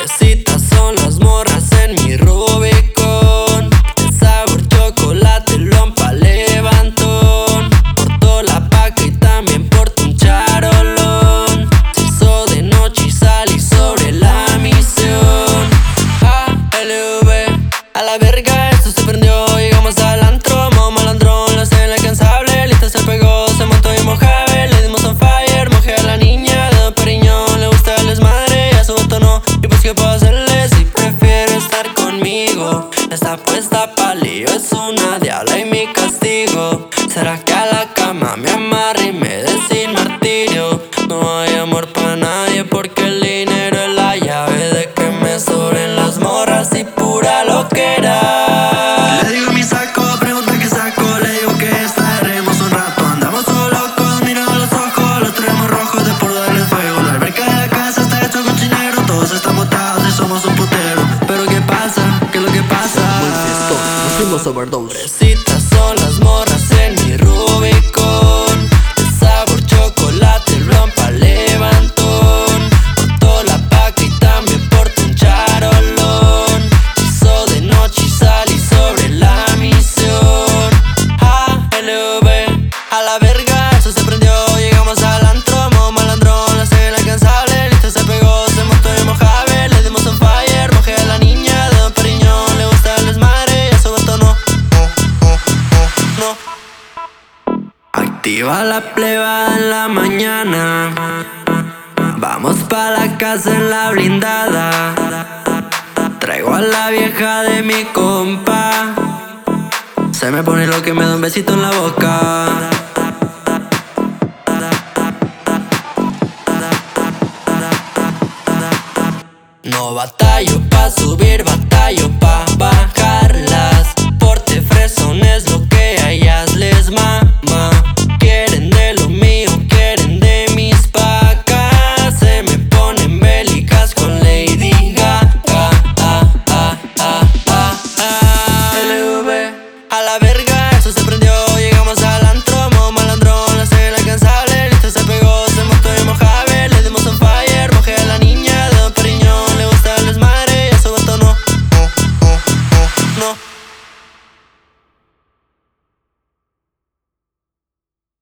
Pobrecitas son las morras en mi Rubicon. De sabor chocolate, lompa, levantón. Porto la paca y también porto un charolón. Se hizo de noche y salí sobre la misión. ALV, a la verga esto se prendió. Llegamos al antro, modo malandrón. La escena incansable, lista se pegó. Se montó y mojave, le dimos on fire. Mojé a la niña de Don Periñón. Le gusta el desmadre y a su gato no. Y pues qué puedo hacerle si prefiere estar conmigo. Está puesta pa' lío, es una diabla y mi castigo. ¿Será que a la cama me amarre y me dé sin martirio? No hay amor para nadie porque el dinero es la llave de que me sobren las morras y pura loquera. Le digo a mi saco, pregunta qué saco. Le digo que estaremos un rato. Andamos todos locos, miro a los ojos. Los traemos rojos de por darles fuego. La alberca de la casa está hecho cochinero. Todos estamos botados y somos un putero. Pero ¿qué pasa? ¿Qué es lo que pasa? Nos fuimos overdose. Pobrecitas son las morras en mi Rubicon. De sabor chocolate, rompa, levantón. Porto la paca y también porto un charolón. Hizo de noche y salí sobre la misión. ALV, a la verga eso se prendió. Llegamos al antro, modo malandrón. La escena incansable, lista se pegó. Se montó y mojave, le dimos on fire. Mojé a la niña de Don Periñón. Le gusta el desmadre y a su gato no. Activa la pleba en la mañana. Vamos pa' la casa en la blindada. Traigo a la vieja de mi compa. Se me pone lo que me da un besito en la boca. No batallo pa' subir, batallo pa'